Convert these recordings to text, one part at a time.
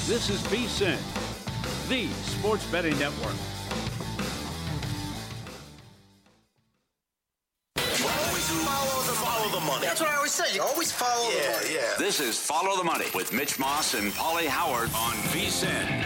This is VSiN, the sports betting network. Follow the money. That's what I always say. You always follow the money. Yeah. This is Follow the Money with Mitch Moss and Paulie Howard on VSiN.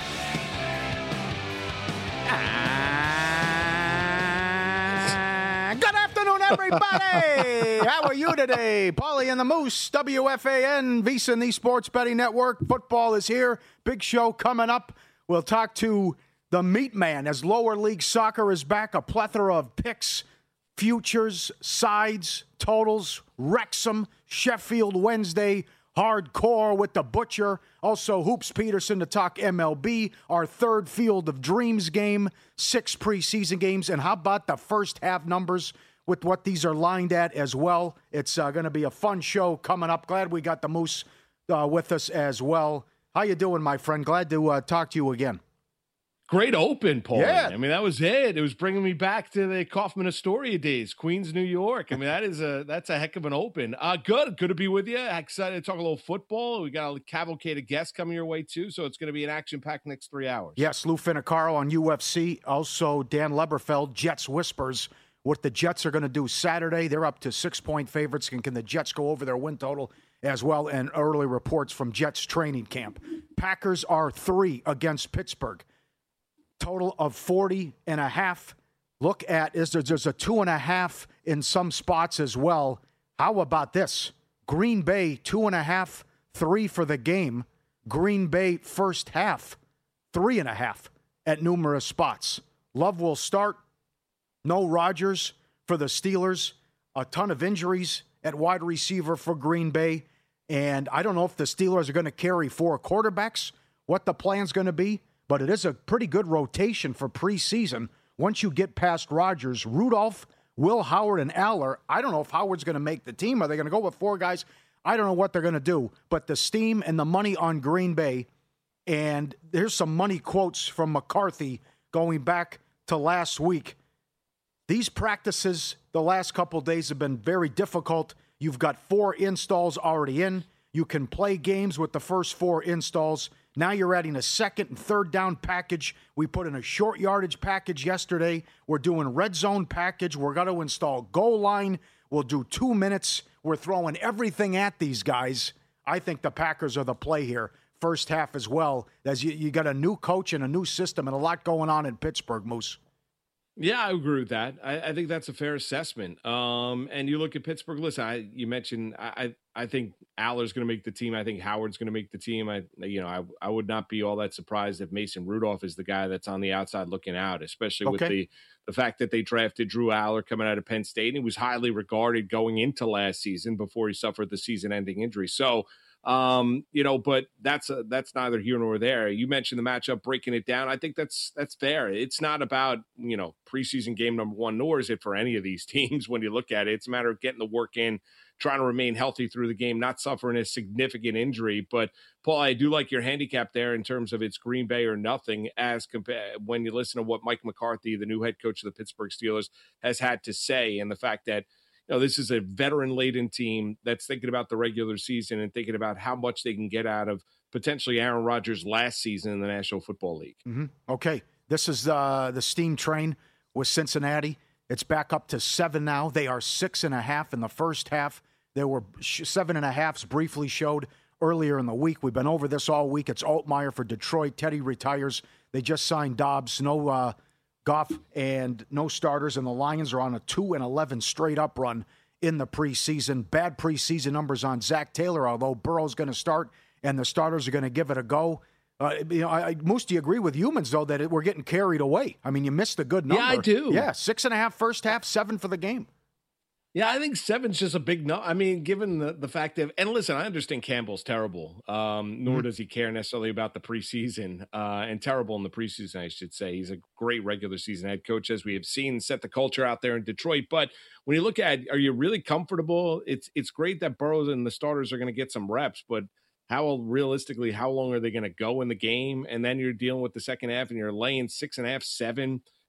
Good afternoon, everybody. How are you today? Paulie and the Moose, WFAN, VSiN, the Sports Betting Network. Football is here. Big show coming up. We'll talk to the Meat Man as lower league soccer is back. A plethora of picks, futures, sides, totals, Wrexham, Sheffield Wednesday, hardcore with the Butcher. Also, Hoops Peterson to talk MLB, our third Field of Dreams game, 6 preseason games. And how about the first half numbers with what these are lined at as well? It's going to be a fun show coming up. Glad we got the Moose with us as well. How you doing, my friend? Glad to talk to you again. Great open, Paul. Yeah. I mean, that was it. It was bringing me back to the Kaufman Astoria days, Queens, New York. I mean, that's a heck of an open. Good to be with you. Excited to talk a little football. We got a cavalcade of guests coming your way too, so it's going to be an action-packed next 3 hours. Yes, Lou Finicaro on UFC. Also, Dan Leberfeld, Jets Whispers. What the Jets are going to do Saturday. They're up to 6-point favorites. Can the Jets go over their win total as well? And early reports from Jets training camp. Packers are 3 against Pittsburgh. Total of 40.5. Look at, there's a 2.5 in some spots as well. How about this? Green Bay, 2.5, 3 for the game. Green Bay first half, 3.5 at numerous spots. Love will start. No Rodgers for the Steelers. A ton of injuries at wide receiver for Green Bay. And I don't know if the Steelers are going to carry 4 quarterbacks, what the plan's going to be. But it is a pretty good rotation for preseason. Once you get past Rodgers, Rudolph, Will Howard, and Aller, I don't know if Howard's going to make the team. Are they going to go with 4 guys? I don't know what they're going to do. But the steam and the money on Green Bay, and there's some money quotes from McCarthy going back to last week. These practices the last couple of days have been very difficult. You've got 4 installs already in. You can play games with the first 4 installs. Now you're adding a second and third down package. We put in a short yardage package yesterday. We're doing red zone package. We're going to install goal line. We'll do 2 minutes. We're throwing everything at these guys. I think the Packers are the play here. First half as well, as you got a new coach and a new system and a lot going on in Pittsburgh, Moose. Yeah, I agree with that. I think that's a fair assessment. And you look at Pittsburgh. Listen, you mentioned I think Aller's going to make the team. I think Howard's going to make the team. I would not be all that surprised if Mason Rudolph is the guy that's on the outside looking out, especially with the fact that they drafted Drew Aller coming out of Penn State. And he was highly regarded going into last season before he suffered the season-ending injury. So, but that's neither here nor there. You mentioned the matchup, breaking it down. I think that's fair. It's not about, preseason game number 1, nor is it for any of these teams when you look at it. It's a matter of getting the work in, trying to remain healthy through the game, not suffering a significant injury. But, Paul, I do like your handicap there in terms of it's Green Bay or nothing when you listen to what Mike McCarthy, the new head coach of the Pittsburgh Steelers, has had to say, and the fact that this is a veteran-laden team that's thinking about the regular season and thinking about how much they can get out of potentially Aaron Rodgers' last season in the National Football League. Mm-hmm. Okay, this is the steam train with Cincinnati. It's back up to 7 now. They are 6.5 in the first half. There were 7.5s briefly showed earlier in the week. We've been over this all week. It's Altmaier for Detroit. Teddy retires. They just signed Dobbs. No Goff and no starters, and the Lions are on a 2-11 straight-up run in the preseason. Bad preseason numbers on Zach Taylor, although Burrow's going to start and the starters are going to give it a go. Moose, do you agree with humans, though, that we're getting carried away? I mean, you missed a good number. Yeah, I do. Yeah, 6.5 first half, 7 for the game. Yeah, I think 7's just a big no. I mean, given the fact that, and listen, I understand Campbell's terrible, nor does he care necessarily about the preseason, and terrible in the preseason, I should say. He's a great regular season head coach, as we have seen, set the culture out there in Detroit. But when you look at, are you really comfortable? It's great that Burrows and the starters are going to get some reps, but how long are they going to go in the game? And then you're dealing with the second half and you're laying 6.5, 7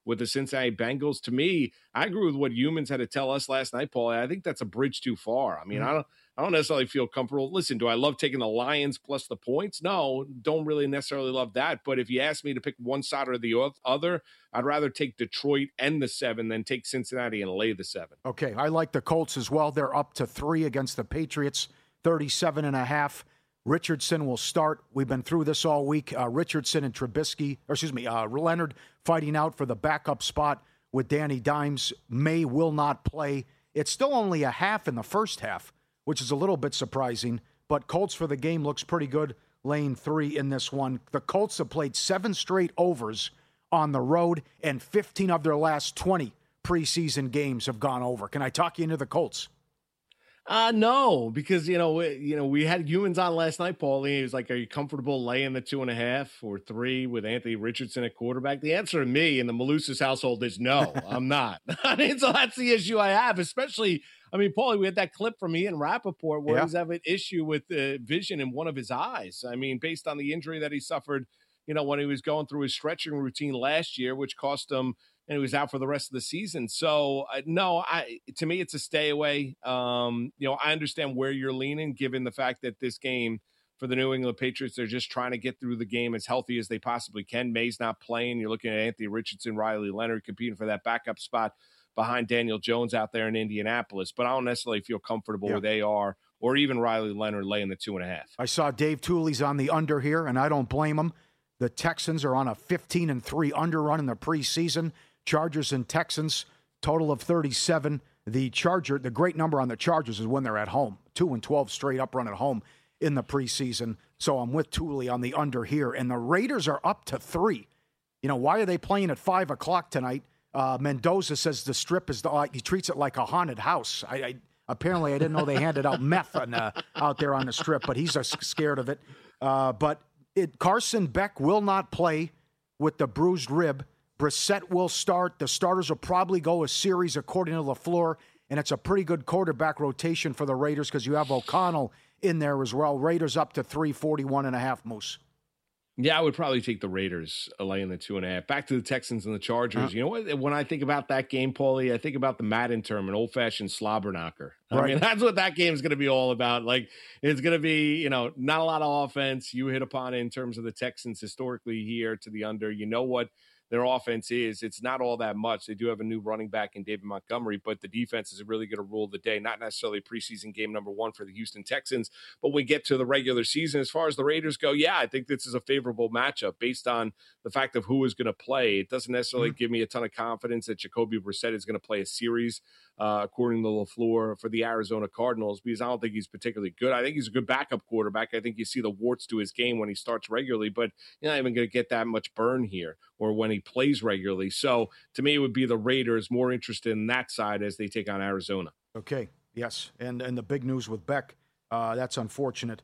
with the Cincinnati Bengals. To me, I agree with what Humans had to tell us last night, Paul. I think that's a bridge too far. I mean, I don't necessarily feel comfortable. Listen, do I love taking the Lions plus the points? No, don't really necessarily love that. But if you ask me to pick one side or the other, I'd rather take Detroit and the 7 than take Cincinnati and lay the 7. Okay, I like the Colts as well. They're up to 3 against the Patriots, 37.5. Richardson will start. We've been through this all week. Richardson and Leonard fighting out for the backup spot with Danny Dimes. May will not play. It's still only a half in the first half, which is a little bit surprising. But Colts for the game looks pretty good, laying 3 in this one. The Colts have played 7 straight overs on the road, and 15 of their last 20 preseason games have gone over. Can I talk you into the Colts? No, because, we had Humans on last night, Paulie. He was like, are you comfortable laying the 2.5 or 3 with Anthony Richardson at quarterback? The answer to me in the Malusis household is no, I'm not. I mean, so that's the issue I have, especially, Paulie, we had that clip from Ian Rappaport where he's having an issue with vision in one of his eyes. I mean, based on the injury that he suffered, when he was going through his stretching routine last year, which cost him, and he was out for the rest of the season. So, no, to me, it's a stay away. I understand where you're leaning, given the fact that this game for the New England Patriots, they're just trying to get through the game as healthy as they possibly can. May's not playing. You're looking at Anthony Richardson, Riley Leonard competing for that backup spot behind Daniel Jones out there in Indianapolis. But I don't necessarily feel comfortable where they are, or even Riley Leonard laying the 2.5. I saw Dave Tooley's on the under here, and I don't blame him. The Texans are on a 15-3 under run in the preseason. Chargers and Texans, total of 37. The great number on the Chargers is when they're at home. 2-12 straight up run at home in the preseason. So I'm with Tooley on the under here. And the Raiders are up to 3. Why are they playing at 5 o'clock tonight? Mendoza says the Strip is he treats it like a haunted house. Apparently I didn't know they handed out meth out there on the Strip, but he's scared of it. But Carson Beck will not play with the bruised rib. Brissett will start. The starters will probably go a series according to LaFleur, and it's a pretty good quarterback rotation for the Raiders because you have O'Connell in there as well. Raiders up to 341.5, Moose. Yeah, I would probably take the Raiders laying the 2.5. Back to the Texans and the Chargers. You know what? When I think about that game, Paulie, I think about the Madden term, an old-fashioned slobber knocker. Right. I mean, that's what that game is going to be all about. Like, it's going to be, not a lot of offense. You hit upon it in terms of the Texans historically here to the under. You know what their offense is. It's not all that much. They do have a new running back in David Montgomery, but the defense is really going to rule the day. Not necessarily preseason game number 1 for the Houston Texans, but we get to the regular season. As far as the Raiders go, I think this is a favorable matchup based on the fact of who is going to play. It doesn't necessarily give me a ton of confidence that Jacoby Brissett is going to play a series, according to LaFleur, for the Arizona Cardinals, because I don't think he's particularly good. I think he's a good backup quarterback. I think you see the warts to his game when he starts regularly, but you're not even going to get that much burn here or when he plays regularly. So to me, it would be the Raiders more interested in that side as they take on Arizona. Okay. Yes. And the big news with Beck, that's unfortunate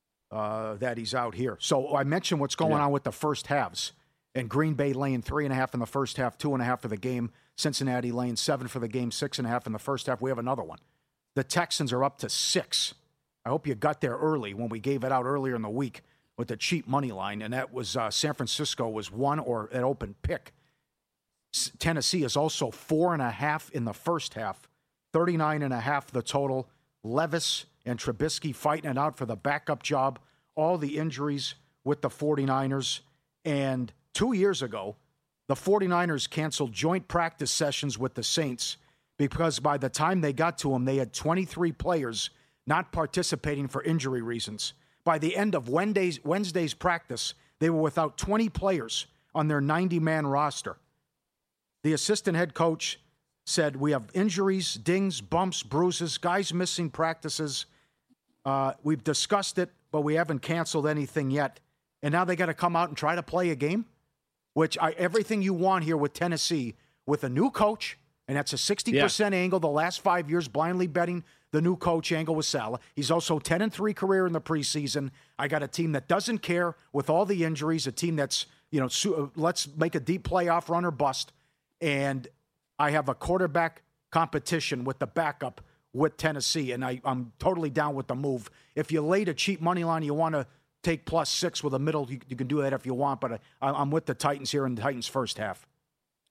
that he's out here. So I mentioned what's going on with the first halves, and Green Bay laying 3.5 in the first half, 2.5 for the game. Cincinnati laying 7 for the game, 6.5 in the first half. We have another one. The Texans are up to 6. I hope you got there early when we gave it out earlier in the week with the cheap money line, and that was San Francisco was 1 or an open pick. Tennessee is also 4.5 in the first half, 39.5 the total. Levis and Trubisky fighting it out for the backup job. All the injuries with the 49ers. And 2 years ago, the 49ers canceled joint practice sessions with the Saints because by the time they got to them, they had 23 players not participating for injury reasons. By the end of Wednesday's practice, they were without 20 players on their 90-man roster. The assistant head coach said, we have injuries, dings, bumps, bruises, guys missing practices. We've discussed it, but we haven't canceled anything yet. And now they got to come out and try to play a game, everything you want here with Tennessee, with a new coach, and that's a 60% angle the last 5 years, blindly betting the new coach angle with Saleh. He's also 10-3 career in the preseason. I got a team that doesn't care with all the injuries, a team that's, let's make a deep playoff run or bust. And I have a quarterback competition with the backup with Tennessee, and I'm totally down with the move. If you laid a cheap money line, you want to take +6 with a middle, you can do that if you want, but I'm with the Titans here in the Titans first half.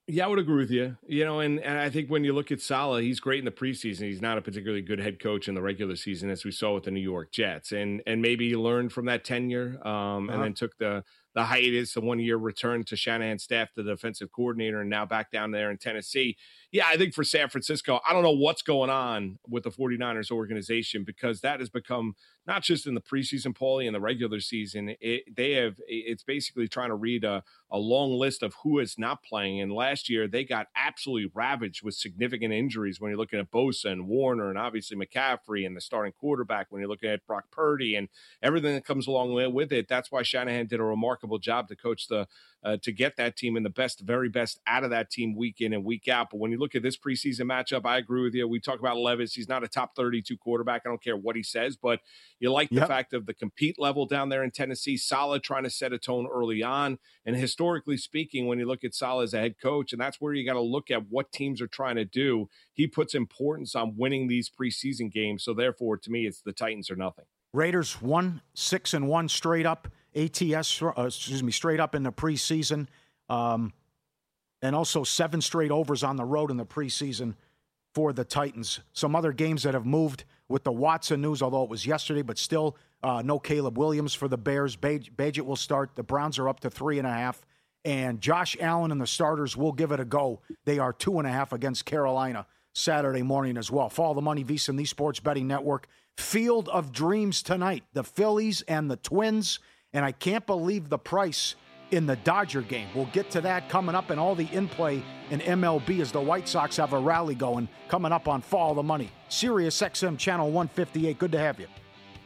Yeah, I would agree with you. And I think when you look at Saleh, he's great in the preseason. He's not a particularly good head coach in the regular season, as we saw with the New York Jets. And maybe he learned from that tenure, and then took the hiatus, the 1 year return to Shanahan's staff, the defensive coordinator, and now back down there in Tennessee. Yeah, I think for San Francisco, I don't know what's going on with the 49ers organization, because that has become, not just in the preseason, Paulie, in the regular season, it's basically trying to read a long list of who is not playing. And last year, they got absolutely ravaged with significant injuries when you're looking at Bosa and Warner and obviously McCaffrey and the starting quarterback, when you're looking at Brock Purdy and everything that comes along with it. That's why Shanahan did a remarkable job to coach to get that team in the very best out of that team week in and week out. But when you look at this preseason matchup, I agree with you. We talk about Levis. He's not a top 32 quarterback. I don't care what he says, but you like the fact of the compete level down there in Tennessee. Saleh trying to set a tone early on. And historically speaking, when you look at Saleh as a head coach, and that's where you got to look at what teams are trying to do, he puts importance on winning these preseason games. So therefore, to me, it's the Titans or nothing. Raiders 1-6-1 straight up. Straight up in the preseason. And also 7 straight overs on the road in the preseason for the Titans. Some other games that have moved with the Watson news, although it was yesterday, but still no Caleb Williams for the Bears. Bagent will start. The Browns are up to 3.5. And Josh Allen and the starters will give it a go. They are 2.5 against Carolina Saturday morning as well. Follow the money, VSiN, the Sports Betting Network. Field of Dreams tonight. The Phillies and the Twins. And I can't believe the price in the Dodger game. We'll get to that coming up, and all the in-play in MLB as the White Sox have a rally going coming up on Follow the Money. Sirius XM Channel 158. Good to have you.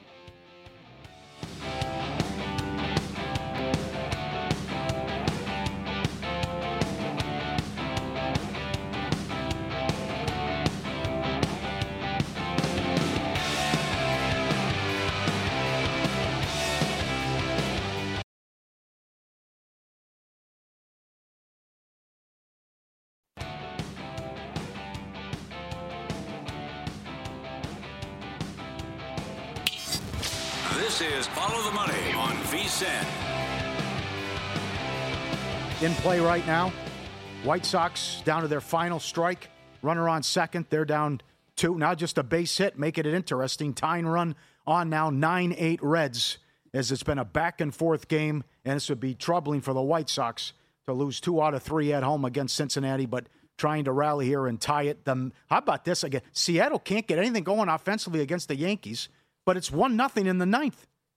This is Follow the Money on VSiN. In play right now, White Sox down to their final strike. Runner on second. They're down 2. Now just a base hit, making it interesting. Tying run on now, 9-8 Reds, as it's been a back-and-forth game, and this would be troubling for the White Sox to lose 2 out of 3 at home against Cincinnati, but trying to rally here and tie it. How about this again? Seattle can't get anything going offensively against the Yankees, but it's 1-0 in the 9th.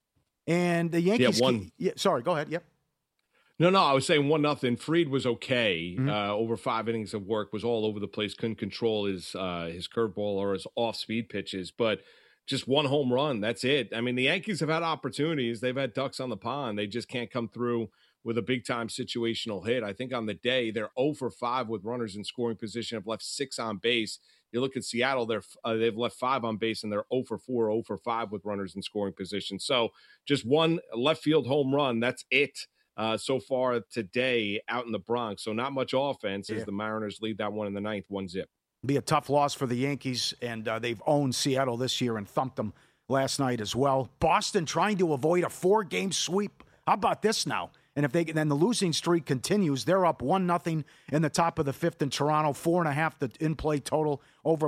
And the Yankees... sorry, go ahead. Yep. No, I was saying 1-0. Fried was okay. Over 5 innings of work, was all over the place. Couldn't control his curveball or his off-speed pitches, but just 1 home run. That's it. I mean, the Yankees have had opportunities. They've had ducks on the pond. They just can't come through with a big-time situational hit. I think on the day, they're 0 for 5 with runners in scoring position, have left 6 on base. You look at Seattle, they've left 5 on base, and they're 0 for 4, 0 for 5 with runners in scoring position. So just 1 left field home run, that's it so far today out in the Bronx. So not much offense as the Mariners lead that one in the 9th, 1-0. Be a tough loss for the Yankees, and they've owned Seattle this year and thumped them last night as well. Boston trying to avoid a 4-game sweep. How about this now? And if then the losing streak continues, they're up 1-0 in the top of the 5th in Toronto, 4.5 the in-play total, over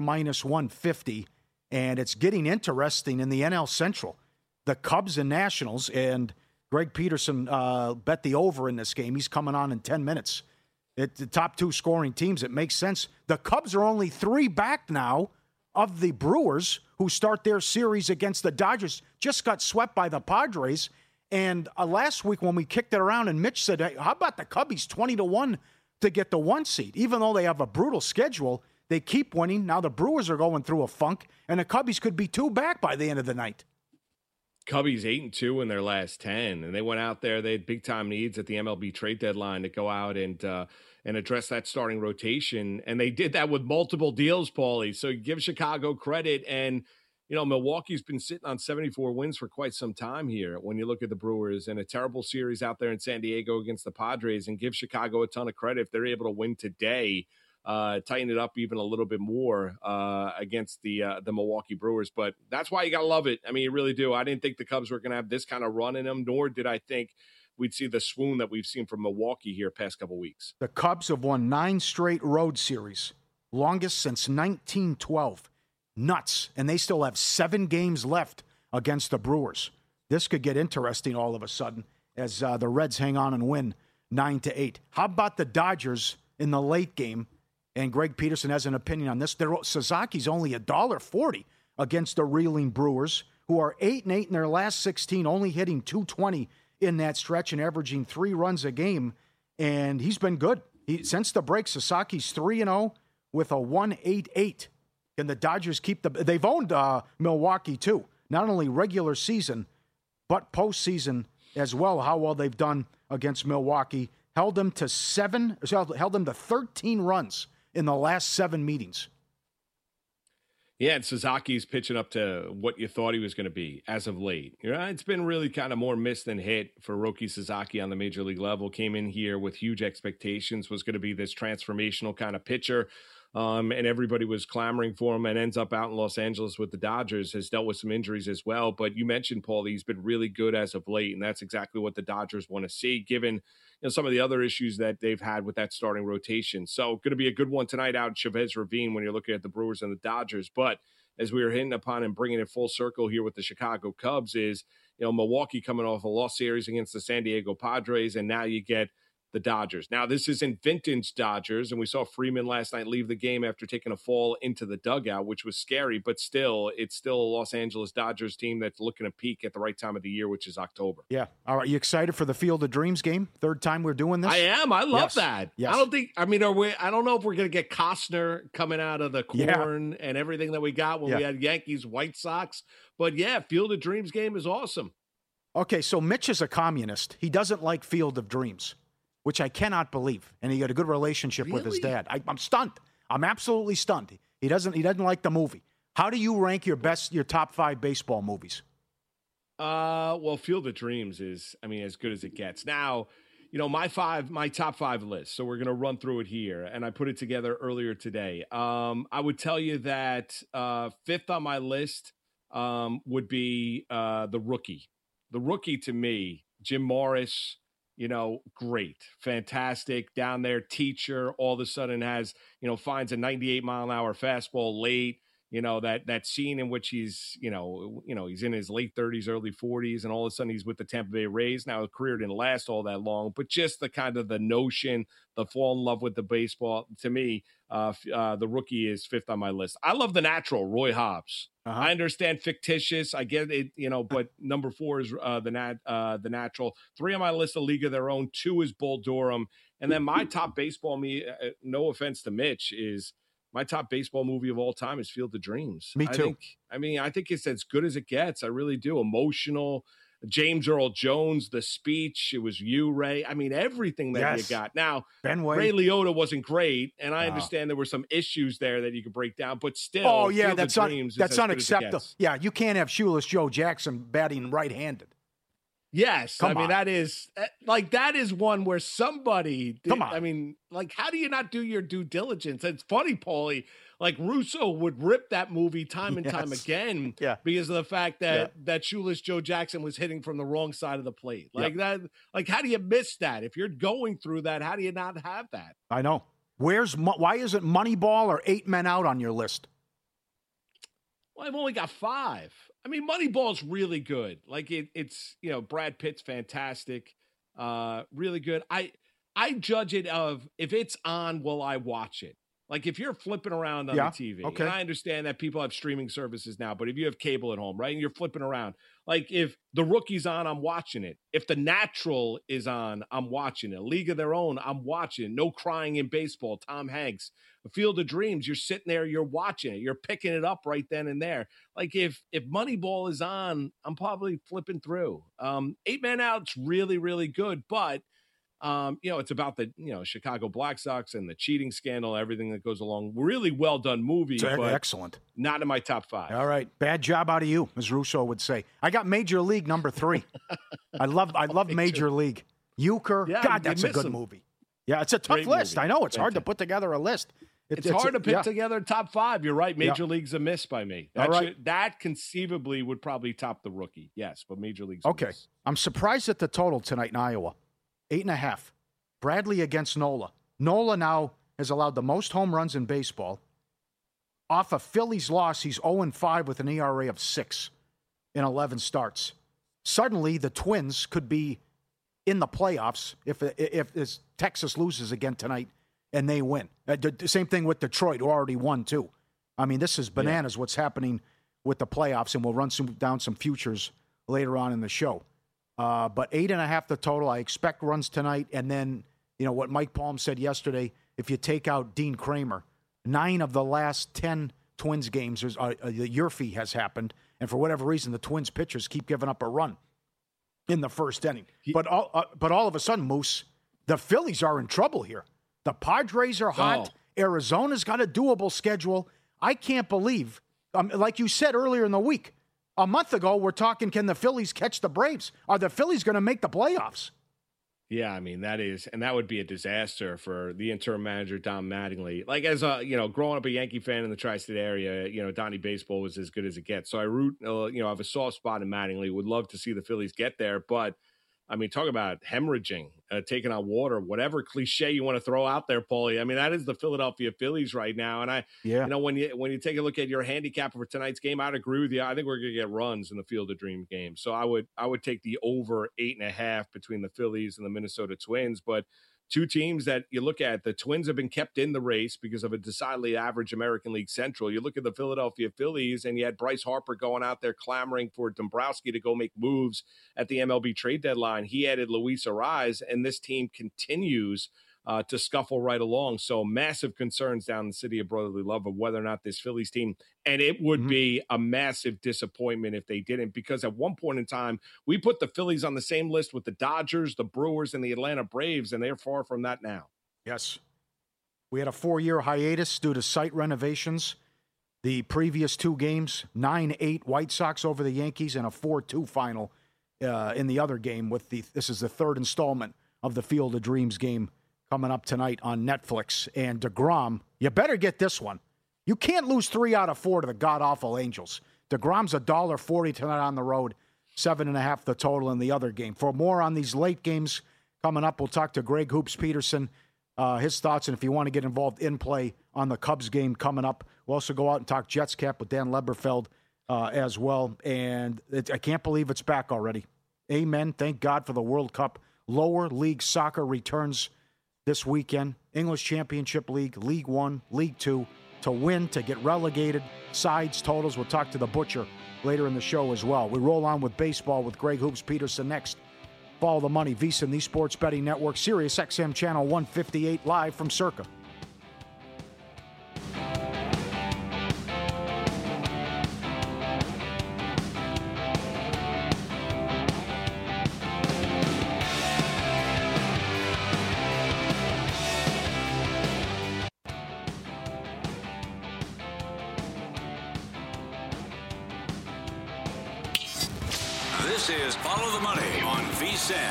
-150. And it's getting interesting in the NL Central. The Cubs and Nationals, and Greg Peterson bet the over in this game. He's coming on in 10 minutes. The top 2 scoring teams, it makes sense. The Cubs are only 3 back now of the Brewers, who start their series against the Dodgers. Just got swept by the Padres. And last week when we kicked it around and Mitch said, hey, how about the Cubbies 20-1 to get the 1 seed? Even though they have a brutal schedule, they keep winning. Now the Brewers are going through a funk, and the Cubbies could be 2 back by the end of the night. Cubbies 8-2 in their last 10, and they went out there. They had big-time needs at the MLB trade deadline to go out and address that starting rotation, and they did that with multiple deals, Paulie. So give Chicago credit, and Milwaukee's been sitting on 74 wins for quite some time here when you look at the Brewers, and a terrible series out there in San Diego against the Padres, and give Chicago a ton of credit if they're able to win today, tighten it up even a little bit more against the Milwaukee Brewers. But that's why you got to love it. I mean, you really do. I didn't think the Cubs were going to have this kind of run in them, nor did I think we'd see the swoon that we've seen from Milwaukee here past couple weeks. The Cubs have won 9 straight road series, longest since 1912. Nuts. And they still have 7 games left against the Brewers. This could get interesting all of a sudden as the Reds hang on and win 9-8. How about the Dodgers in the late game? And Greg Peterson has an opinion on this. Sazaki's only $1.40 against the reeling Brewers, who are 8-8 in their last 16, only hitting .220 in that stretch and averaging 3 runs a game. And he's been good. Since the break, Sasaki's 3-0 with a 1.88. Can the Dodgers keep they've owned Milwaukee too. Not only regular season, but postseason as well. How well they've done against Milwaukee. Held them to 13 runs in the last 7 meetings. Yeah, and Sazaki's pitching up to what you thought he was going to be as of late. It's been really kind of more miss than hit for Roki Sasaki on the major league level. Came in here with huge expectations, was going to be this transformational kind of pitcher. And everybody was clamoring for him, and ends up out in Los Angeles with the Dodgers, has dealt with some injuries as well. But you mentioned, Paul, he's been really good as of late, and that's exactly what the Dodgers want to see, given some of the other issues that they've had with that starting rotation. So going to be a good one tonight out in Chavez Ravine when you're looking at the Brewers and the Dodgers. But as we were hitting upon and bringing it full circle here with the Chicago Cubs is, Milwaukee coming off a loss series against the San Diego Padres, and now you get the Dodgers. Now, this isn't vintage Dodgers, and we saw Freeman last night leave the game after taking a fall into the dugout, which was scary, but still, it's still a Los Angeles Dodgers team that's looking to peak at the right time of the year, which is October. Yeah. All right. You excited for the Field of Dreams game? Third time we're doing this? I am. I love that. Yes. I don't know if we're going to get Costner coming out of the corn and everything that we got when we had Yankees, White Sox, but yeah, Field of Dreams game is awesome. Okay. So Mitch is a communist. He doesn't like Field of Dreams, which I cannot believe. And he got a good relationship with his dad. I'm stunned. I'm absolutely stunned. He doesn't like the movie. How do you rank your top 5 baseball movies? Well, Field of Dreams is, as good as it gets. Now, my top 5 list. So we're going to run through it here, and I put it together earlier today. I would tell you that 5th on my list would be The Rookie. The Rookie, to me, Jim Morris, great, fantastic down there. Teacher all of a sudden has, finds a 98-mile-an-hour fastball late. That scene in which he's, he's in his late 30s, early 40s, and all of a sudden he's with the Tampa Bay Rays. Now, his career didn't last all that long, but just the kind of the notion, the fall in love with the baseball, to me, The Rookie is 5th on my list. I love The Natural, Roy Hobbs. Uh-huh. I understand fictitious. I get it, but number 4 is The Natural. 3 on my list, A League of Their Own. 2 is Bull Durham. And then my top baseball, no offense to Mitch, is my top baseball movie of all time is Field of Dreams. Me too. I think it's as good as it gets. I really do. Emotional. James Earl Jones, the speech. It was you, Ray. Everything that you got. Now, Ray Liotta wasn't great, and I understand there were some issues there that you could break down, but still. Oh, yeah, that's unacceptable. Yeah, you can't have shoeless Joe Jackson batting right-handed. Yes, that is one where somebody did, how do you not do your due diligence? It's funny, Paulie, Russo would rip that movie time and time again because of the fact that shoeless Joe Jackson was hitting from the wrong side of the plate. How do you miss that? If you're going through that, how do you not have that? I know. Why isn't Moneyball or 8 Men Out on your list? Well, I've only got 5. Moneyball's really good. It's Brad Pitt's fantastic, really good. I judge it of if it's on, will I watch it? If you're flipping around on the TV, and I understand that people have streaming services now, but if you have cable at home, right, and you're flipping around, if The Rookie's on, I'm watching it. If The Natural is on, I'm watching it. A League of Their Own, I'm watching it. No Crying in Baseball, Tom Hanks. A Field of Dreams, you're sitting there, you're watching it. You're picking it up right then and there. If Moneyball is on, I'm probably flipping through. 8 Men Out's really, really good, but it's about the Chicago Black Sox and the cheating scandal, everything that goes along. Really well done movie, but excellent. Not in my top 5. All right, bad job out of you, as Russo would say. I got Major League number 3. I love Major League. Euchre, God, that's a good movie. Yeah, it's a tough list. I know it's hard to put together a list. It's hard to put together top five. You're right. Major League's a miss by me. That conceivably would probably top the rookie. Yes, but Major League's a miss. I'm surprised at the total tonight in Iowa. 8.5. Bradley against Nola. Nola now has allowed the most home runs in baseball. Off a Phillies loss, he's 0-5 with an ERA of 6 in 11 starts. Suddenly, the Twins could be in the playoffs if Texas loses again tonight and they win. The same thing with Detroit, who already won, too. I mean, this is bananas what's happening with the playoffs, and we'll run down some futures later on in the show. But 8.5 the total. I expect runs tonight. And then, what Mike Palm said yesterday, if you take out Dean Kramer, 9 of the last 10 Twins games, the Yurfee has happened. And for whatever reason, the Twins pitchers keep giving up a run in the first inning. But all of a sudden, Moose, the Phillies are in trouble here. The Padres are hot. Arizona's got a doable schedule. I can't believe, like you said earlier in the week, a month ago, we're talking, can the Phillies catch the Braves? Are the Phillies going to make the playoffs? Yeah, I mean, that would be a disaster for the interim manager, Don Mattingly. Like, as growing up a Yankee fan in the tri-state area, Donnie Baseball was as good as it gets. So I I have a soft spot in Mattingly. Would love to see the Phillies get there. But, I mean, talk about hemorrhaging, taking on water, whatever cliche you want to throw out there, Paulie. I mean, that is the Philadelphia Phillies right now. And when you take a look at your handicap for tonight's game, I'd agree with you. I think we're going to get runs in the Field of Dreams game. So I would take the over 8.5 between the Phillies and the Minnesota Twins. But two teams that you look at, the Twins have been kept in the race because of a decidedly average American League Central. You look at the Philadelphia Phillies, and you had Bryce Harper going out there clamoring for Dombrowski to go make moves at the MLB trade deadline. He added Luis Arraez, and this team continues to scuffle right along. So massive concerns down in the city of brotherly love of whether or not this Phillies team, and it would be a massive disappointment if they didn't, because at one point in time, we put the Phillies on the same list with the Dodgers, the Brewers, and the Atlanta Braves, and they're far from that now. Yes. We had a 4-year hiatus due to site renovations. The previous 2 games, 9-8 White Sox over the Yankees, and a 4-2 final in the other game. This is the third installment of the Field of Dreams game coming up tonight on Netflix. And DeGrom, you better get this one. You can't lose 3 out of 4 to the god-awful Angels. DeGrom's $1.40 tonight on the road, 7.5 the total in the other game. For more on these late games coming up, we'll talk to Greg Hoops Peterson, his thoughts, and if you want to get involved in play on the Cubs game coming up, we'll also go out and talk Jets cap with Dan Leberfeld as well. And I can't believe it's back already. Amen. Thank God for the World Cup. Lower League Soccer returns this weekend. English Championship League, League One, League Two, to win, to get relegated, sides, totals. We'll talk to the Butcher later in the show as well. We roll on with baseball with Greg Hoops Peterson next. Follow the money, VSiN, the Sports Betting Network, Sirius XM Channel 158, live from Circa. This is Follow the Money on VSiN.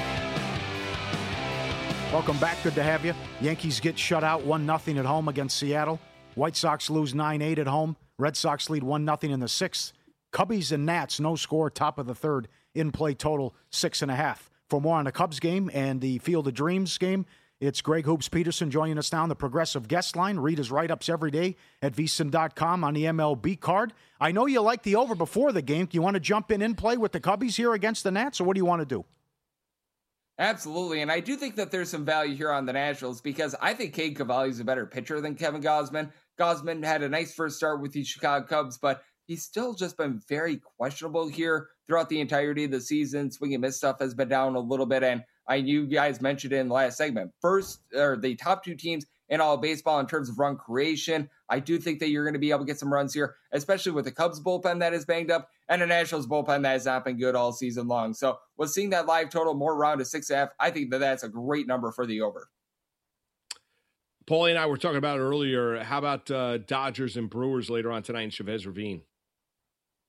Welcome back. Good to have you. Yankees get shut out 1-0 at home against Seattle. White Sox lose 9-8 at home. Red Sox lead 1-0 in the 6th. Cubbies and Nats, no score, top of the 3rd. In-play total, 6.5. For more on the Cubs game and the Field of Dreams game, it's Greg Hoops Peterson joining us now on the Progressive Guest Line. Read his write-ups every day at VSiN.com on the MLB card. I know you like the over before the game. You want to jump in play with the Cubbies here against the Nats, or what do you want to do? Absolutely, and I do think that there's some value here on the Nationals because I think Cade Cavalli is a better pitcher than Kevin Gausman. Gausman had a nice first start with the Chicago Cubs, but he's still just been very questionable here throughout the entirety of the season. Swing and miss stuff has been down a little bit, and you guys mentioned it in the last segment. The top 2 teams in all of baseball in terms of run creation. I do think that you're going to be able to get some runs here, especially with the Cubs bullpen that is banged up and the Nationals bullpen that has not been good all season long. So with seeing that live total more around a 6.5, I think that that's a great number for the over. Paulie and I were talking about it earlier. How about Dodgers and Brewers later on tonight in Chavez Ravine?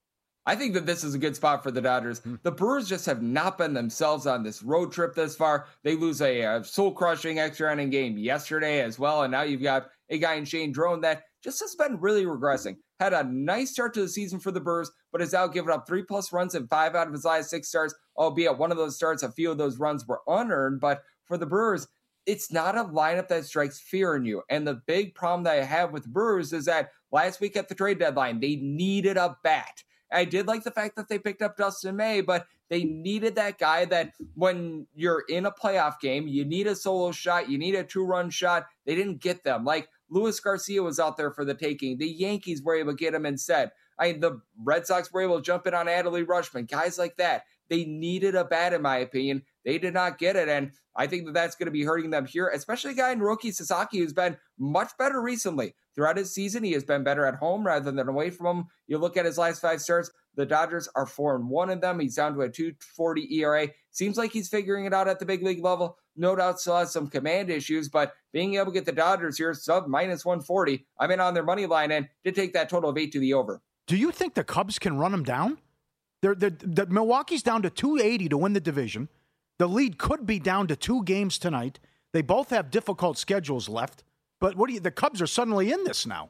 I think that this is a good spot for the Dodgers. The Brewers just have not been themselves on this road trip this far. They lose a soul-crushing extra inning game yesterday as well, and now you've got a guy in Shane Drone that just has been really regressing. Had a nice start to the season for the Brewers, but has now given up 3+ runs in 5 out of his last 6 starts, albeit one of those starts, a few of those runs were unearned. But for the Brewers, it's not a lineup that strikes fear in you. And the big problem that I have with the Brewers is that last week at the trade deadline, they needed a bat. I did like the fact that they picked up Dustin May, but they needed that guy that when you're in a playoff game, you need a solo shot, you need a 2-run shot. They didn't get them. Like Luis Garcia was out there for the taking. The Yankees were able to get him instead. The Red Sox were able to jump in on Adley Rutschman, guys like that. They needed a bat, in my opinion. They did not get it, and I think that that's going to be hurting them here, especially a guy in Roki Sasaki who's been much better recently. Throughout his season, he has been better at home rather than away from him. You look at his last 5 starts, the Dodgers are 4-1 in them. He's down to a 2.40 ERA. Seems like he's figuring it out at the big league level. No doubt still has some command issues, but being able to get the Dodgers here sub -140, I'm in on their money line and did take that total of 8 to the over. Do you think the Cubs can run them down? The Milwaukee's down to 280 to win the division. The lead could be down to 2 games tonight. They both have difficult schedules left. But the Cubs are suddenly in this now.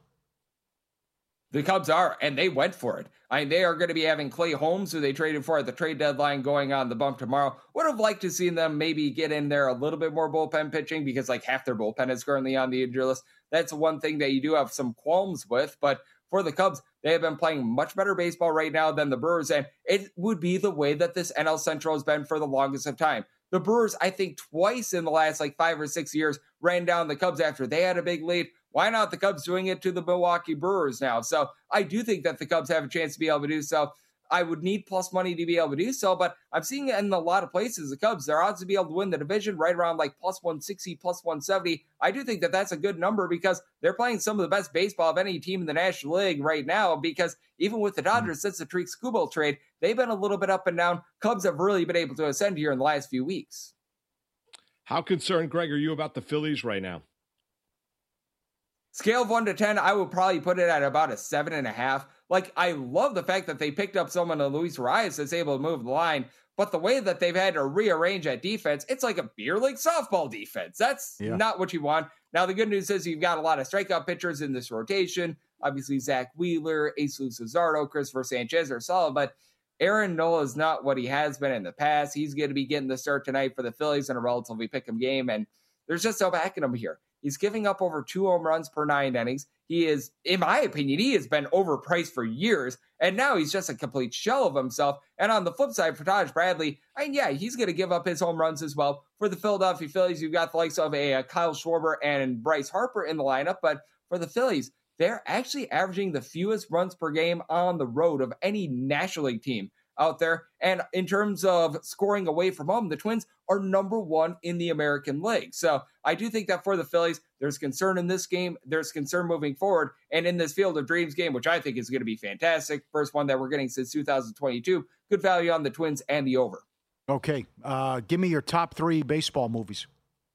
The Cubs are, and they went for it. They are going to be having Clay Holmes, who they traded for at the trade deadline, going on the bump tomorrow. Would have liked to see them maybe get in there a little bit more bullpen pitching because like half their bullpen is currently on the injury list. That's one thing that you do have some qualms with, but for the Cubs, they have been playing much better baseball right now than the Brewers, and it would be the way that this NL Central has been for the longest of time. The Brewers, I think, twice in the last 5 or 6 years ran down the Cubs after they had a big lead. Why not the Cubs doing it to the Milwaukee Brewers now? So I do think that the Cubs have a chance to be able to do so. I would need plus money to be able to do so, but I'm seeing it in a lot of places. The Cubs, their odds to be able to win the division right around plus 160, plus 170. I do think that that's a good number because they're playing some of the best baseball of any team in the National League right now, because even with the Dodgers, since the Tariq Skubal trade, they've been a little bit up and down. Cubs have really been able to ascend here in the last few weeks. How concerned, Greg, are you about the Phillies right now? Scale of 1 to 10, I would probably put it at about a 7.5. I love the fact that they picked up someone in Luis Arias that's able to move the line, but the way that they've had to rearrange at defense, it's like a beer league softball defense. That's not what you want. Now, the good news is you've got a lot of strikeout pitchers in this rotation. Obviously, Zach Wheeler, Jesus Luzardo, Christopher Sanchez are solid, but Aaron Nola is not what he has been in the past. He's going to be getting the start tonight for the Phillies in a relatively pick-em game, and there's just no backing him here. He's giving up over 2 home runs per 9 innings. He is, in my opinion, he has been overpriced for years, and now he's just a complete shell of himself. And on the flip side, for Taj Bradley, he's going to give up his home runs as well. For the Philadelphia Phillies, you've got the likes of Kyle Schwarber and Bryce Harper in the lineup, but for the Phillies, they're actually averaging the fewest runs per game on the road of any National League team out there. And in terms of scoring away from home, the Twins are number 1 in the American League. So I do think that for the Phillies, there's concern in this game. There's concern moving forward. And in this Field of Dreams game, which I think is going to be fantastic, first one that we're getting since 2022, good value on the Twins and the over. Okay. Give me your top 3 baseball movies.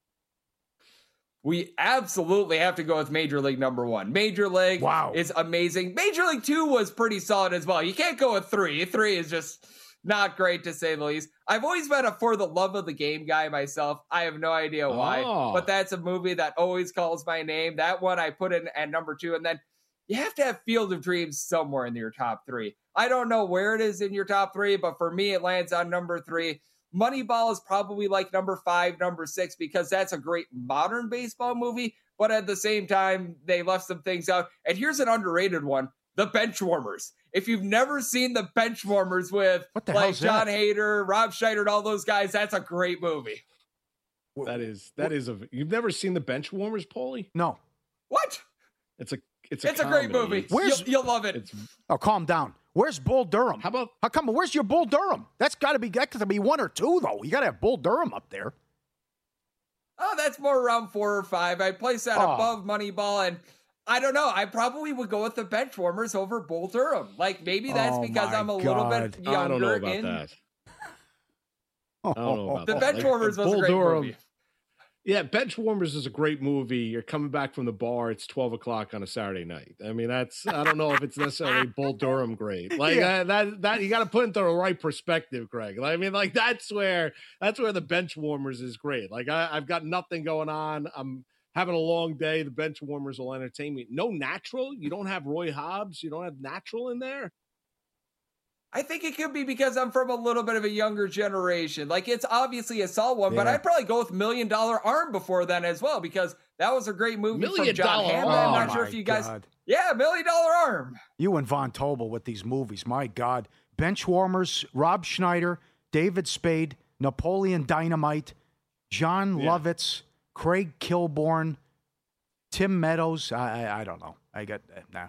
We absolutely have to go with Major League number 1. Major League is amazing. Major League 2 was pretty solid as well. You can't go with 3. 3 is just not great, to say the least. I've always been a For the Love of the Game guy myself. I have no idea why, but that's a movie that always calls my name. That one I put in at number 2, and then you have to have Field of Dreams somewhere in your top 3. I don't know where it is in your top 3, but for me, it lands on number 3. Moneyball is probably number 5, number 6, because that's a great modern baseball movie, but at the same time, they left some things out. And here's an underrated one, The Benchwarmers. If you've never seen The Benchwarmers with John Hader, Rob Schneider, and all those guys, that's a great movie. You've never seen The Benchwarmers, Paulie? No. What? It's a great movie. You'll love it. Calm down. Where's Bull Durham? Where's your Bull Durham? That's got to be 1 or 2, though. You got to have Bull Durham up there. Oh, that's more around 4 or 5. I'd place that above Moneyball, and I don't know. I probably would go with The Benchwarmers over Bull Durham. Maybe that's because I'm a little bit younger. I don't know about that. The Benchwarmers was a great movie. Yeah, Benchwarmers is a great movie. You're coming back from the bar. It's 12 o'clock on a Saturday night. I mean, I don't know if it's necessarily Bull Durham great. Like that you got to put into the right perspective, Greg. I mean, like that's where the Benchwarmers is great. Like I've got nothing going on. I'm having a long day. The Benchwarmers will entertain me. No Natural. You don't have Roy Hobbs. You don't have Natural in there. I think it could be because I'm from a little bit of a younger generation. Like, it's obviously a solid one, but I'd probably go with $1 Million Arm before then as well, because that was a great movie from John Hammond. I'm not sure if you guys... Yeah, $1 Million Arm. You and Von Tobel with these movies. My God. Benchwarmers, Rob Schneider, David Spade, Napoleon Dynamite, John Lovitz, Craig Kilborn, Tim Meadows. I don't know. I got... Nah.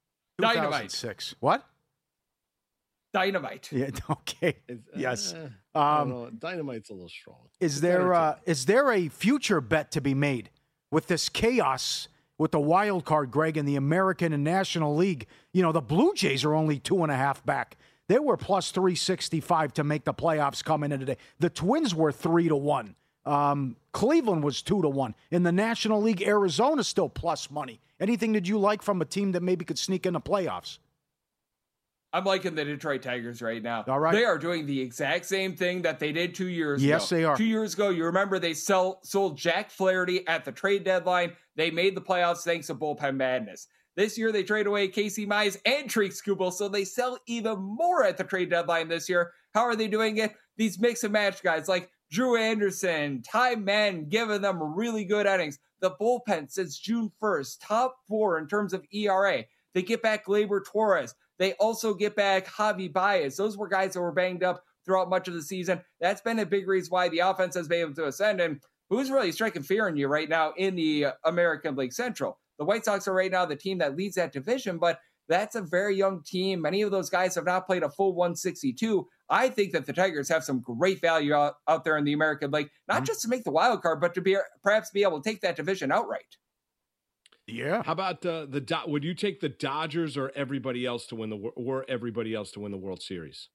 2006. What? Dynamite. Yeah. Okay. Yes. I don't know. Dynamite's a little strong. Is there a future bet to be made with this chaos with the wild card, Greg, in the American and National League? You know, the Blue Jays are only 2.5 back. They were plus 365 to make the playoffs coming in today. The Twins were 3-1. Cleveland was 2-1. In the National League, Arizona's still plus money. Anything that you like from a team that maybe could sneak in the playoffs? I'm liking the Detroit Tigers right now. All right. They are doing the exact same thing that they did 2 years ago. Yes, they are. 2 years ago, you remember they sold Jack Flaherty at the trade deadline. They made the playoffs thanks to bullpen madness. This year, they trade away Casey Mize and Trey Skubal, so they sell even more at the trade deadline this year. How are they doing it? These mix and match guys like Drew Anderson, Ty Mann, giving them really good innings. The bullpen since June 1st, top 4 in terms of ERA. They get back Gleyber Torres. They also get back Javi Baez. Those were guys that were banged up throughout much of the season. That's been a big reason why the offense has been able to ascend. And who's really striking fear in you right now in the American League Central? The White Sox are right now the team that leads that division, but that's a very young team. Many of those guys have not played a full 162. I think that the Tigers have some great value out there in the American League, not just to make the wild card, but to perhaps be able to take that division outright. Yeah. How about would you take the Dodgers or everybody else to win the World Series?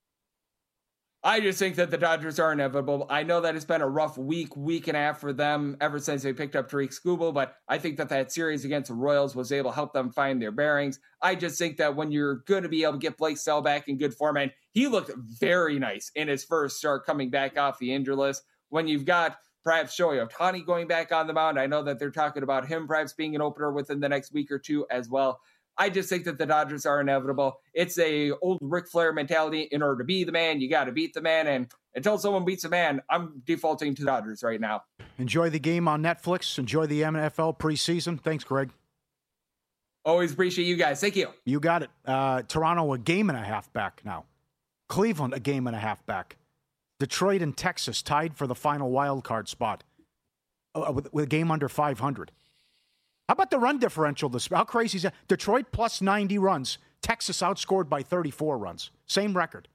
I just think that the Dodgers are inevitable. I know that it's been a rough week and a half for them ever since they picked up Tariq Skubal, but I think that series against the Royals was able to help them find their bearings. I just think that when you're going to be able to get Blake Snell back in good form, and he looked very nice in his first start coming back off the injury list, when you've got perhaps Shohei Ohtani going back on the mound. I know that they're talking about him perhaps being an opener within the next week or two as well. I just think that the Dodgers are inevitable. It's a old Ric Flair mentality. In order to be the man, you got to beat the man. And until someone beats a man, I'm defaulting to the Dodgers right now. Enjoy the game on Netflix. Enjoy the NFL preseason. Thanks, Greg. Always appreciate you guys. Thank you. You got it. Toronto, a game and a half back now. Cleveland, a game and a half back. Detroit and Texas tied for the final wild card spot with a game under 500. How about the run differential? How crazy is that? Detroit plus 90 runs. Texas outscored by 34 runs. Same record.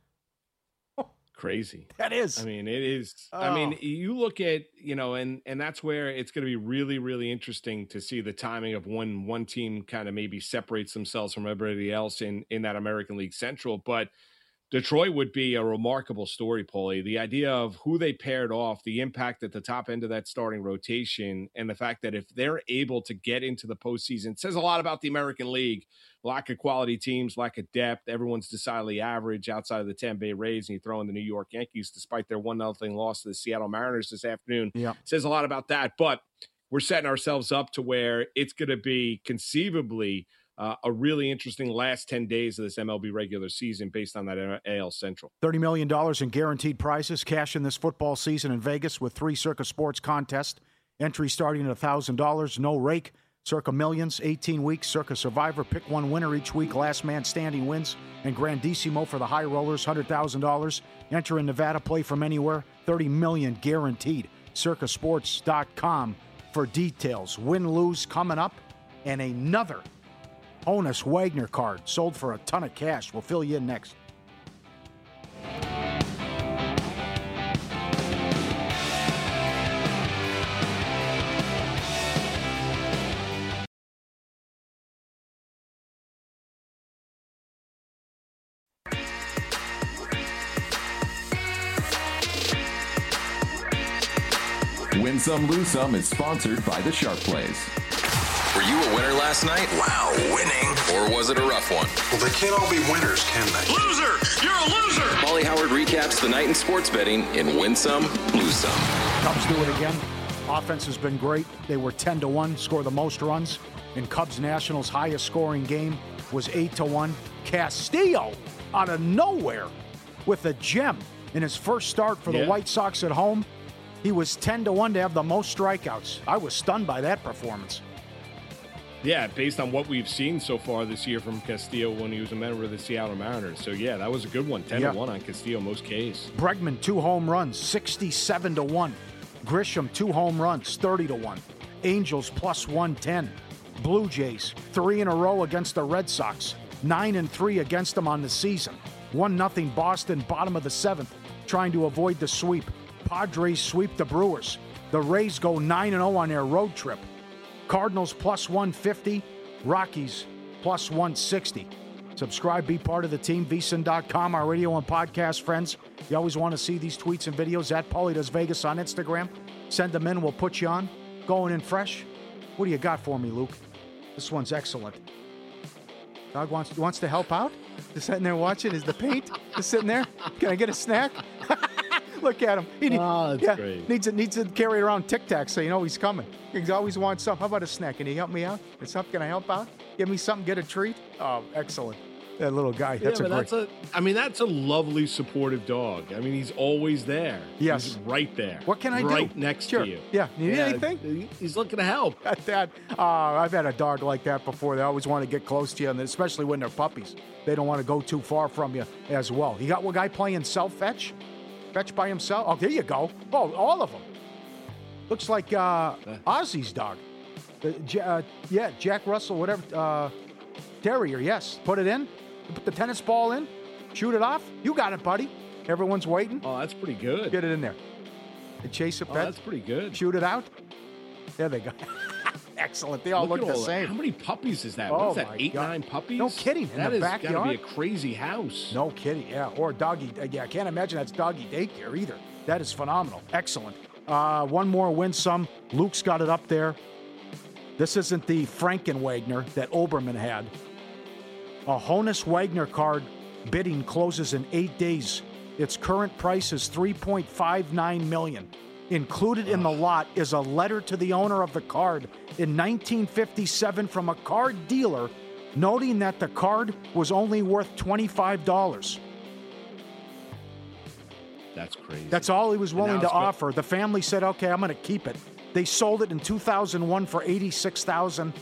Crazy. That is. I mean, it is. Oh. I mean, you look at, and that's where it's going to be really, really interesting to see the timing of when one team kind of maybe separates themselves from everybody else in that American League Central. But Detroit would be a remarkable story, Paulie. The idea of who they paired off, the impact at the top end of that starting rotation, and the fact that if they're able to get into the postseason, says a lot about the American League. Lack of quality teams, lack of depth. Everyone's decidedly average outside of the Tampa Bay Rays, and you throw in the New York Yankees, despite their 1-0 loss to the Seattle Mariners this afternoon. Yeah. Says a lot about that. But we're setting ourselves up to where it's going to be conceivably a really interesting last 10 days of this MLB regular season based on that AL Central. $30 million in guaranteed prizes. Cash in this football season in Vegas with 3 Circa Sports contests. Entry starting at $1,000. No rake. Circa Millions, 18 weeks. Circa Survivor. Pick one winner each week. Last man standing wins. And Grandissimo for the high rollers, $100,000. Enter in Nevada. Play from anywhere. $30 million guaranteed. CircaSports.com for details. Win-lose coming up. And another Honus Wagner card sold for a ton of cash. We'll fill you in next. Win Some, Lose Some is sponsored by the Sharp Plays. Were you a winner last night? Wow, winning. Or was it a rough one? Well, they can't all be winners, can they? Loser! You're a loser! Paulie Howard recaps the night in sports betting in Win Some, Lose Some. Cubs do it again. Offense has been great. They were 10-1, score the most runs. In Cubs Nationals' highest scoring game was 8-1. Castillo out of nowhere with a gem in his first start for the White Sox at home. He was 10-1 to have the most strikeouts. I was stunned by that performance. Yeah, based on what we've seen so far this year from Castillo when he was a member of the Seattle Mariners. So, yeah, that was a good one. 10-1 on Castillo, most Ks. Bregman, 2 home runs, 67-1. Grisham, 2 home runs, 30-1. Angels, plus 110. Blue Jays, 3 in a row against the Red Sox. 9-3 against them on the season. 1-0 Boston, bottom of the 7th, trying to avoid the sweep. Padres sweep the Brewers. The Rays go 9-0 on their road trip. Cardinals plus 150, Rockies plus 160. Subscribe, be part of the team, vsin.com, our radio and podcast friends. You always want to see these tweets and videos at Paulie Does Vegas on Instagram. Send them in, we'll put you on. Going in fresh. What do you got for me, Luke? This one's excellent. Dog wants to help out? Just sitting there watching. Is the paint just sitting there? Can I get a snack? Look at him. That's great. Needs to carry around Tic Tacs so you know he's coming. He always wants something. How about a snack? Can you help me out? Can I help out? Give me something, get a treat? Oh, excellent. That little guy. That's a lovely, supportive dog. I mean, he's always there. Yes. He's right there. What can I do? Right next to you. Yeah. You need anything? He's looking to help. I've had a dog like that before. They always want to get close to you, and especially when they're puppies. They don't want to go too far from you as well. You got one guy playing self-fetch? Fetch by himself? Oh, there you go. Oh, all of them. Looks like Ozzy's dog. Jack Russell, whatever. Terrier, yes. Put it in. Put the tennis ball in. Shoot it off. You got it, buddy. Everyone's waiting. Oh, that's pretty good. Get it in there. And chase it back. That's pretty good. Shoot it out. There they go. Excellent. They all look the same. How many puppies is that? Oh, what is that, 8, 9 puppies? No kidding. In the backyard. That has got to be a crazy house. No kidding, yeah. Or doggy. Yeah, I can't imagine that's doggy daycare either. That is phenomenal. Excellent. One more win some. Luke's got it up there. This isn't the Frankenwagner that Oberman had. A Honus Wagner card bidding closes in 8 days. Its current price is $3.59 million. Included in the lot is a letter to the owner of the card in 1957 from a card dealer noting that the card was only worth $25. That's crazy. That's all he was willing to offer. The family said, okay, I'm going to keep it. They sold it in 2001 for $86,000.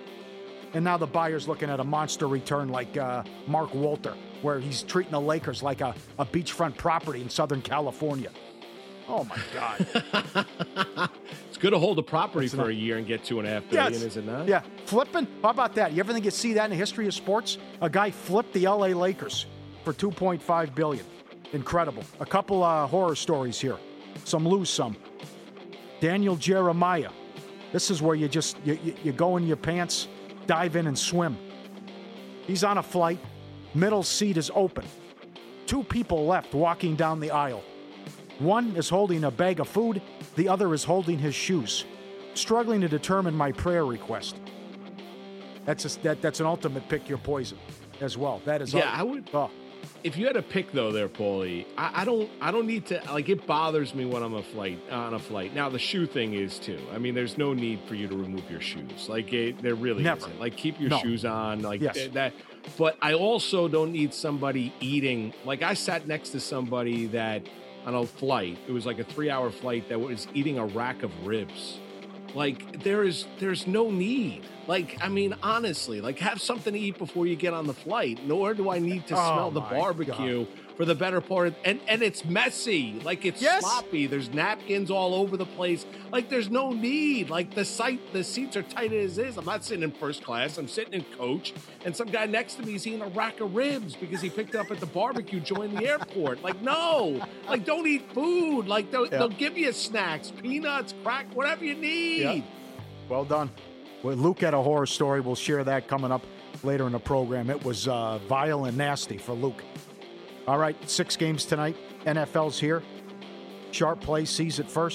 And now the buyer's looking at a monster return like Mark Walter, where he's treating the Lakers like a beachfront property in Southern California. Oh, my God. It's good to hold a property for a year and get $2.5 billion, is it not? Yeah. Flipping? How about that? You ever think you see that in the history of sports? A guy flipped the L.A. Lakers for $2.5 billion. Incredible. A couple horror stories here. Some lose some. Daniel Jeremiah. This is where you go in your pants, dive in and swim. He's on a flight. Middle seat is open. 2 people left walking down the aisle. One is holding a bag of food. The other is holding his shoes. Struggling to determine my prayer request. That's an ultimate pick your poison as well. That is. Yeah, I would. Oh. If you had a pick though, there, Paulie, I don't need to, like, it bothers me when I'm on a flight. Now the shoe thing is too. I mean, there's no need for you to remove your shoes. Like there really isn't. Like keep your shoes on. Like that. But I also don't need somebody eating. Like I sat next to somebody that on a flight. It was like a 3-hour flight that was eating a rack of ribs. Like there's no need. Like, I mean, honestly, like have something to eat before you get on the flight. Nor do I need to smell the barbecue for the better part. And it's messy. Like it's sloppy. There's napkins all over the place. Like there's no need. Like the seats are tight as is. I'm not sitting in first class. I'm sitting in coach. And some guy next to me is eating a rack of ribs because he picked it up at the barbecue joint in the airport. Like, no. Like, don't eat food. Like, they'll give you snacks, peanuts, crack, whatever you need. Yep. Well done. Well, Luke had a horror story. We'll share that coming up later in the program. It was vile and nasty for Luke. All right, 6 games tonight. NFL's here. Sharp Play sees it first.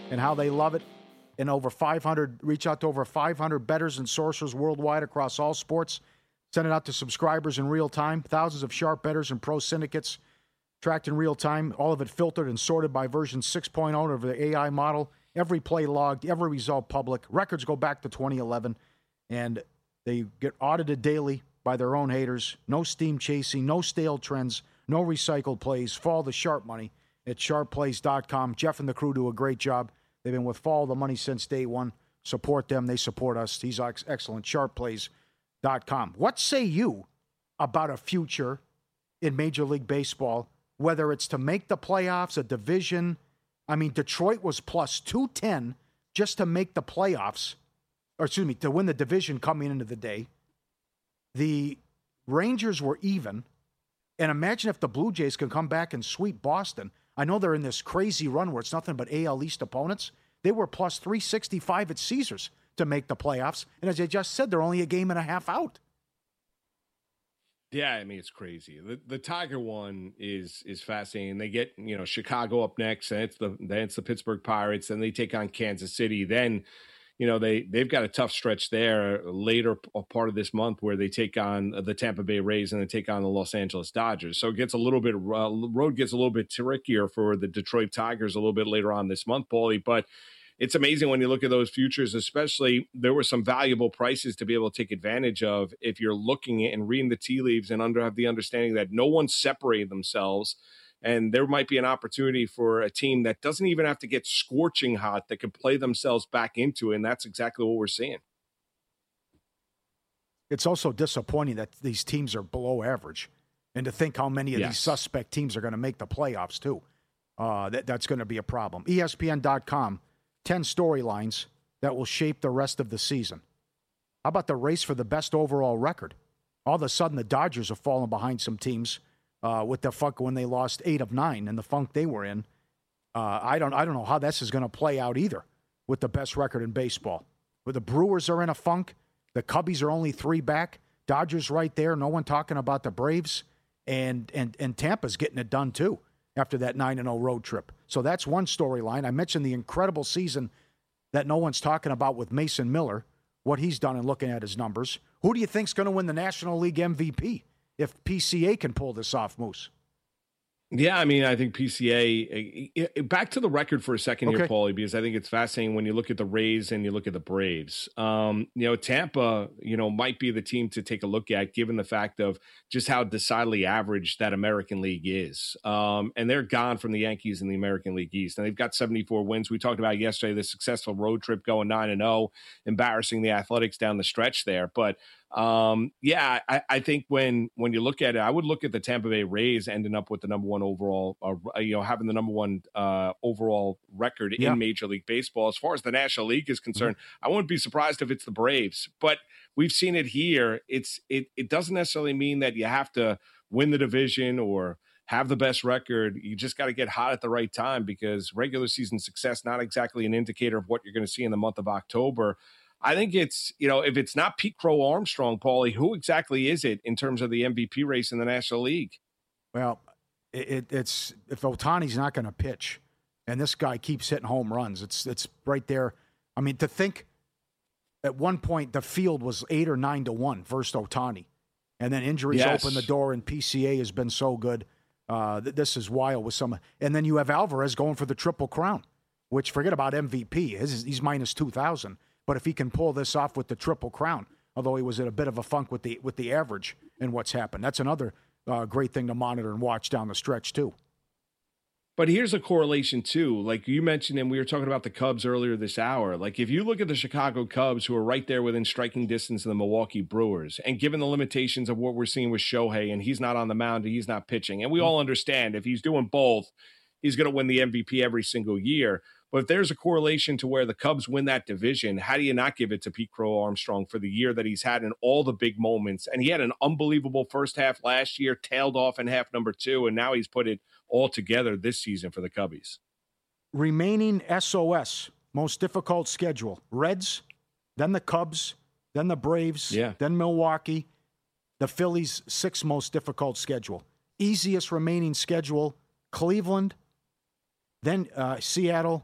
and how they love it. And reach out to over 500 bettors and sourcers worldwide across all sports. Send it out to subscribers in real time. Thousands of sharp bettors and pro syndicates tracked in real time. All of it filtered and sorted by version 6.0 of the AI model. Every play logged, every result public. Records go back to 2011. And they get audited daily by their own haters. No steam chasing, no stale trends, no recycled plays. Follow the sharp money at sharpplays.com. Jeff and the crew do a great job. They've been with Follow the Money since day one. Support them. They support us. He's excellent. Sharpplays.com. What say you about a future in Major League Baseball, whether it's to make the playoffs, a division? I mean, Detroit was plus 210 just to make the playoffs, to win the division coming into the day. The Rangers were even. And imagine if the Blue Jays can come back and sweep Boston. I know they're in this crazy run where it's nothing but AL East opponents. They were plus 365 at Caesars to make the playoffs. And as I just said, they're only a game and a half out. Yeah, I mean, it's crazy. The Tiger one is fascinating. They get, Chicago up next, and it's the Pittsburgh Pirates, and they take on Kansas City. Then, they've got a tough stretch there later part of this month where they take on the Tampa Bay Rays and they take on the Los Angeles Dodgers. So it gets road gets a little bit trickier for the Detroit Tigers a little bit later on this month, Paulie. But it's amazing when you look at those futures, especially there were some valuable prices to be able to take advantage of if you're looking and reading the tea leaves and have the understanding that no one's separated themselves. And there might be an opportunity for a team that doesn't even have to get scorching hot that could play themselves back into it. And that's exactly what we're seeing. It's also disappointing that these teams are below average. And to think how many of these suspect teams are going to make the playoffs, too. That's going to be a problem. ESPN.com, 10 storylines that will shape the rest of the season. How about the race for the best overall record? All of a sudden, the Dodgers have fallen behind some teams. With the funk when they lost 8 of 9 and the funk they were in. I don't know how this is going to play out either with the best record in baseball. Where the Brewers are in a funk, the Cubbies are only 3 back, Dodgers right there, no one talking about the Braves, and Tampa's getting it done too after that 9-0 road trip. So that's one storyline. I mentioned the incredible season that no one's talking about with Mason Miller, what he's done and looking at his numbers. Who do you think's going to win the National League MVP? If PCA can pull this off, Moose. Yeah, I mean, I think PCA, back to the record for a second here, Paulie, because I think it's fascinating when you look at the Rays and you look at the Braves. Tampa, might be the team to take a look at given the fact of just how decidedly average that American League is. And they're gone from the Yankees in the American League East. And they've got 74 wins. We talked about yesterday the successful road trip going 9-0, embarrassing the Athletics down the stretch there. But I think when you look at it, I would look at the Tampa Bay Rays ending up with the number one overall, having the number one overall record in Major League Baseball. As far as the National League is concerned, I wouldn't be surprised if it's the Braves, but we've seen it here. It doesn't necessarily mean that you have to win the division or have the best record. You just got to get hot at the right time because regular season success, not exactly an indicator of what you're going to see in the month of October. I think it's, if it's not Pete Crow Armstrong, Paulie, who exactly is it in terms of the MVP race in the National League? Well, it's if Ohtani's not going to pitch and this guy keeps hitting home runs, it's right there. I mean, to think at one point the field was 8 or 9 to 1 versus Ohtani, and then injuries opened the door, and PCA has been so good. This is wild with some, and then you have Alvarez going for the Triple Crown, which forget about MVP, he's minus 2,000. But if he can pull this off with the Triple Crown, although he was in a bit of a funk with the average and what's happened, that's another great thing to monitor and watch down the stretch too. But here's a correlation too. Like you mentioned, and we were talking about the Cubs earlier this hour. Like if you look at the Chicago Cubs, who are right there within striking distance of the Milwaukee Brewers, and given the limitations of what we're seeing with Shohei, and he's not on the mound, he's not pitching, and we all understand if he's doing both, he's going to win the MVP every single year. But if there's a correlation to where the Cubs win that division, how do you not give it to Pete Crow Armstrong for the year that he's had in all the big moments? And he had an unbelievable first half last year, tailed off in half number 2, and now he's put it all together this season for the Cubbies. Remaining SOS, most difficult schedule. Reds, then the Cubs, then the Braves, then Milwaukee. The Phillies' 6th most difficult schedule. Easiest remaining schedule, Cleveland, then Seattle,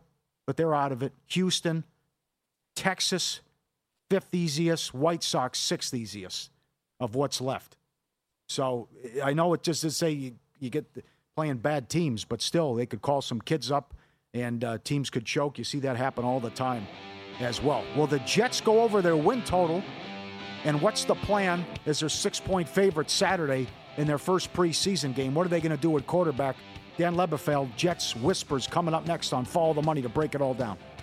but they're out of it. Houston, Texas, 5th easiest. White Sox, 6th easiest of what's left. So I know it just to say you get playing bad teams, but still they could call some kids up and teams could choke. You see that happen all the time as well. Will the Jets go over their win total? And what's the plan as their 6-point favorite Saturday in their first preseason game? What are they going to do at quarterback? Dan Leberfeld, Jets Whispers, coming up next on Follow the Money to break it all down.